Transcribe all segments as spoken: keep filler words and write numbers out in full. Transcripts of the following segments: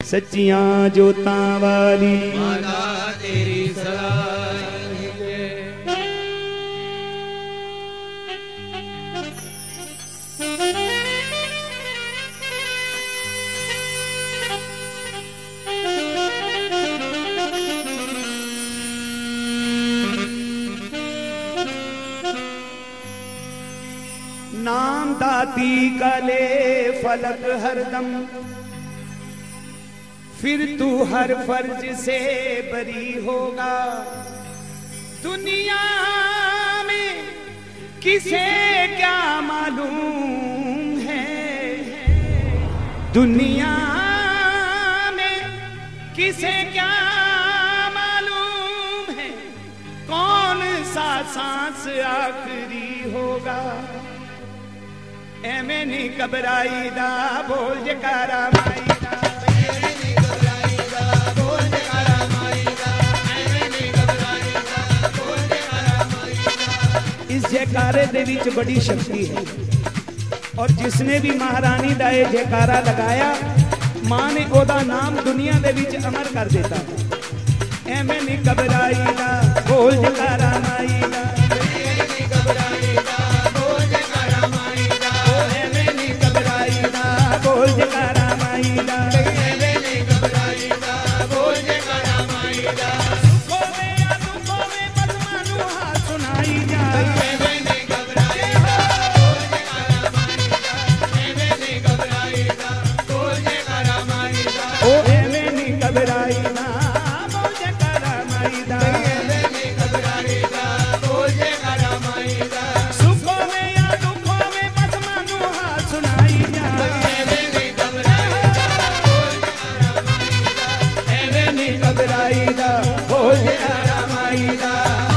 सच्चियां जोतां वाली माता तेरी सलाह। नाम दाती काले फलक हरदम, फिर तू हर फर्ज से बरी होगा। दुनिया में किसे क्या मालूम है, दुनिया में किसे क्या मालूम है, कौन सा सांस आखिरी होगा। एमे नहीं घबराई दा बोल जकारा माई दा, एमे नहीं घबराई दा बोल जकारा माई दा, एमे नहीं घबराई दा बोल जकारा माई दा। इस जयकारे दे विच बड़ी शक्ति है और जिसने भी महारानी दा ये जयकारा लगाया मां ने ओदा नाम दुनिया दे विच अमर कर देता। एमे नहीं घबराई दा बोल जकारा माई दा, एमे नहीं घबराई दा बोल जकारा माई दा, एमे नहीं घबराई दा बोल जकारा माई दा, एमे नहीं घबराई दा बोल जकारा माई दा। सुखों में या दुखों में बदमानू हाथ सुनाई जा, एमे नहीं घबराई दा बोल जकारा माई दा, एमे नहीं घबराई दा बोल जकारा माई दा, ओ एमे नहीं घबराई दा बोल जकारा माई दा, एमे नहीं घबराई दा बोल जकारा माई दा। सुखों में या दुखों में बदमानू हाथ सुनाई जा, एमे नहीं घबराई दा बोल जकारा माई दा, एमे नहीं घबराई दा बोल जकारा माई दा।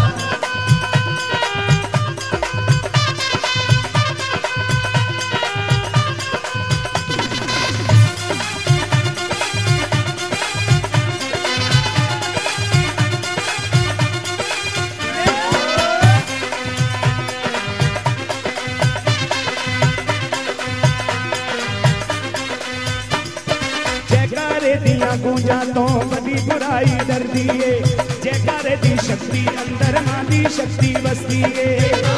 जयकारे दिया गूंजा तो बड़ी बुराई डरदी है, जयकारे दी शक्ति अंदर मां दी शक्ति बसती है,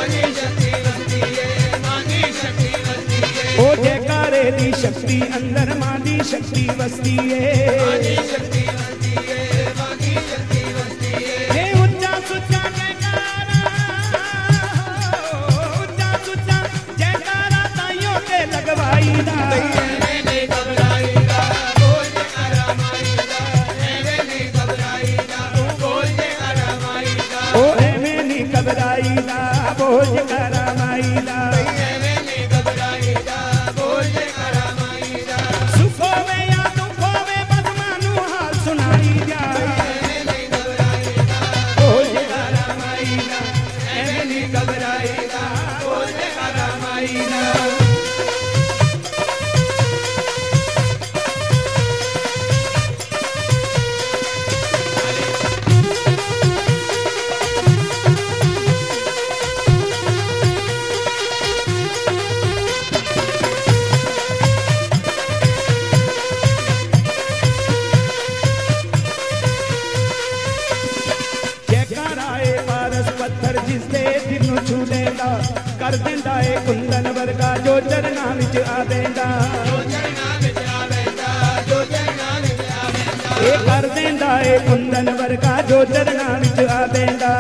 ओ जयकारे दी शक्ति अंदर मां दी शक्ति बसती है। ये उच्चा सुच्चा जयकारा, उच्चा सुच्चा जयकारा ताइयों के लगवाई दा, ओ एमे नहीं घबराई दा बोल जकारा माई दा, एमे नहीं घबराई दा बोल जकारा माई दा। सुखों में या दुखों में बदमानू हाल सुनाई जा, एमे नहीं घबराई दा बोल जकारा माई दा, एमे नहीं घबराई दा बोल जकारा माई दा। जयकाराए पारस पत्थर जिसदे दिल नूं छू लेंदा, कर दिंदा ए कुंदन वर्गा जो चरना विच आवेंदा, ए कर दिंदा ए कुंदन वर्गा जो चरना विच आवेंदा।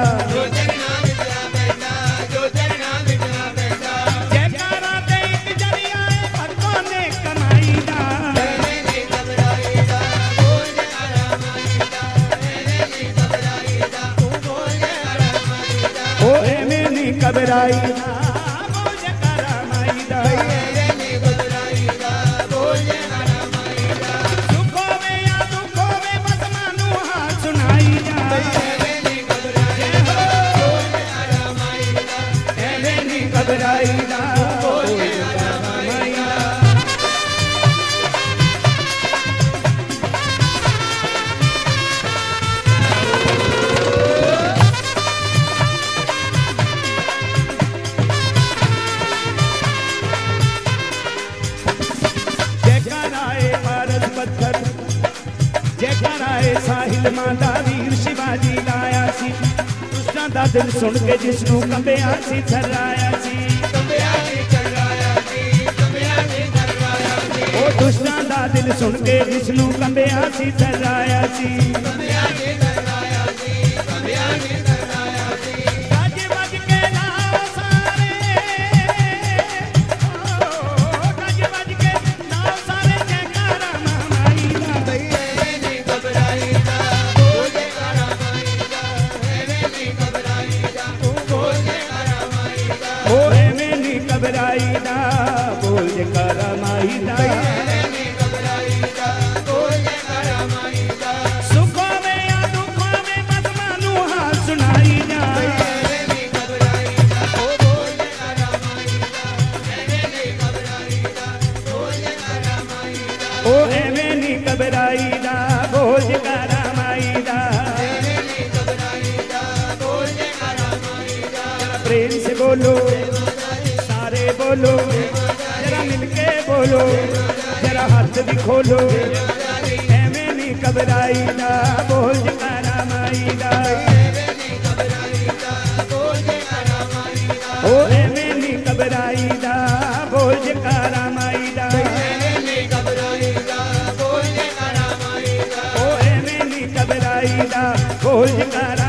जयकारा ते इक जरिया ए भक्तों ने कमाई दा, एमे नहीं घबराई दा बोल जकारा माई दा, एमे नहीं घबराई दा बोल जकारा माई दा, ओ एमे नहीं घबराई दा बोल जकारा माई दा, एमे नहीं घबराई दा बोल जकारा माई दा। सुखों में या दुखों में बदमानू हाथ सुनाई जा, एमे नहीं घबराई दा बोल जकारा माई दा, एमे नहीं घबराई दा बोल जकारा माई दा। ਫਿਲਮਾਂ ਦਾ ਵੀਰ ਸ਼ਿਵਾਜੀ ਲਾਇਆ ਸੀ ਦੁਸ਼ਟਾਂ ਦਾ ਦਿਲ ਸੁਣ ਕੇ ਜਿਸ ਨੂੰ ਕੰਬਿਆ ਸੀ ਥਰਾਇਆ ਸੀ ਕੰਬਿਆ ਸੀ ਥਰਾਇਆ ਸੀ ਕੰਬਿਆ ਸੀ ਥਰਾਇਆ ਸੀ ਉਹ ਦੁਸ਼ਟਾਂ ਦਾ ਦਿਲ ਸੁਣ ਕੇ ਜਿਸ ਨੂੰ ਕੰਬਿਆ ਸੀ ਥਰਾਇਆ ਸੀ ਕੰਬਿਆ ਸੀ ਥਰਾਇਆ ਸੀ ਕੰਬਿਆ ਸੀ ਥਰਾਇਆ ਸੀ ਗੱਜ ਵੱਜ ਕੇ ਲਾਓ ਸਾਰੇ ਓ ਗੱਜ ਵੱਜ ਕੇ ਲਾਓ ਸਾਰੇ ਜੈਕਾਰਾ ਮਾਈ ਦਾ ਐਵੇਂ ਨਹੀਂ ਘਬਰਾਈਦਾ ਬੋਲ ਜੈਕਾਰਾ ਮਾਈ ਦਾ ਐਵੇਂ ਨਹੀਂ ਘਬਰਾਈਦਾ ਬੋਲ ਜੈਕਾਰਾ ਮਾਈ ਦਾ ਓ ਐਵੇਂ ਨਹੀਂ ਘਬਰਾਈਦਾ ਬੋਲ ਜੈਕਾਰਾ ਮਾਈ ਦਾ ਐਵੇਂ ਨਹੀਂ ਘਬਰਾਈਦਾ ਬੋਲ ਜੈਕਾਰਾ ਮਾਈ ਦਾ ਸੁੱਖਾਂ ਵਿੱਚ ਆ ਦੁੱਖਾਂ ਵਿੱਚ ਪਦਮਾਂ ਨੂੰ ਹਾਲ ਸੁਣਾਈ ਜਾ ਐਵੇਂ ਨਹੀਂ ਘਬਰਾਈਦਾ ਬੋਲ ਜੈਕਾਰਾ ਮਾਈ ਦਾ ਐਵੇਂ ਨਹੀਂ ਘਬਰਾਈਦਾ ਬੋਲ ਜੈਕਾਰਾ ਮਾਈ ਦਾ ਓ ਐਵੇਂ ਨਹੀਂ ਘਬਰਾਈਦਾ ਬੋਲ ਜੈਕਾਰਾ ਮਾਈ ਦਾ ਐਵੇਂ ਨਹੀਂ ਘਬਰਾਈਦਾ ਬੋਲ ਜੈਕਾਰਾ ਮਾਈ ਦਾ प्रेम से बोलो सारे बोलो जरा मिलके बोलो जरा हाथ भी खोलो एवें नहीं घबराईदा बोल जकारा माईदा ਐਵੇਂ ਨਹੀਂ ਘਬਰਾਈਦਾ ਬੋਲ ਜੈਕਾਰਾ ਮਾਈ ਦਾ ओ एवें नहीं घबराईदा बोल जकारा माईदा ਐਵੇਂ ਨਹੀਂ ਘਬਰਾਈਦਾ ਬੋਲ ਜੈਕਾਰਾ ਮਾਈ ਦਾ ओ एवें नहीं घबराईदा बोल जकारा